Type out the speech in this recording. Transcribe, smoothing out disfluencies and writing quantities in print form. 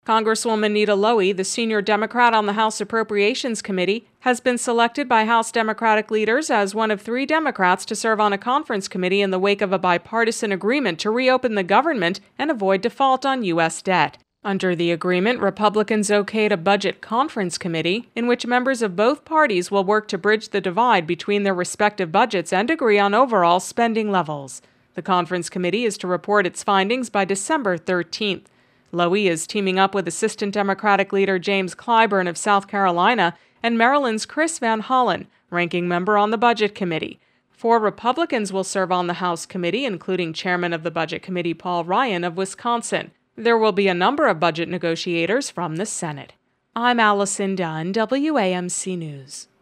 Congresswoman Nita Lowey, the senior Democrat on the House Appropriations Committee, has been selected by House Democratic leaders as one of 3 Democrats to serve on a conference committee in the wake of a bipartisan agreement to reopen the government and avoid default on U.S. debt. Under the agreement, Republicans okayed a budget conference committee in which members of both parties will work to bridge the divide between their respective budgets and agree on overall spending levels. The conference committee is to report its findings by December 13th. Lowey is teaming up with Assistant Democratic Leader James Clyburn of South Carolina and Maryland's Chris Van Hollen, ranking member on the Budget Committee. 4 Republicans will serve on the House committee, including Chairman of the Budget Committee Paul Ryan of Wisconsin. There will be a number of budget negotiators from the Senate. I'm Allison Dunn, WAMC News.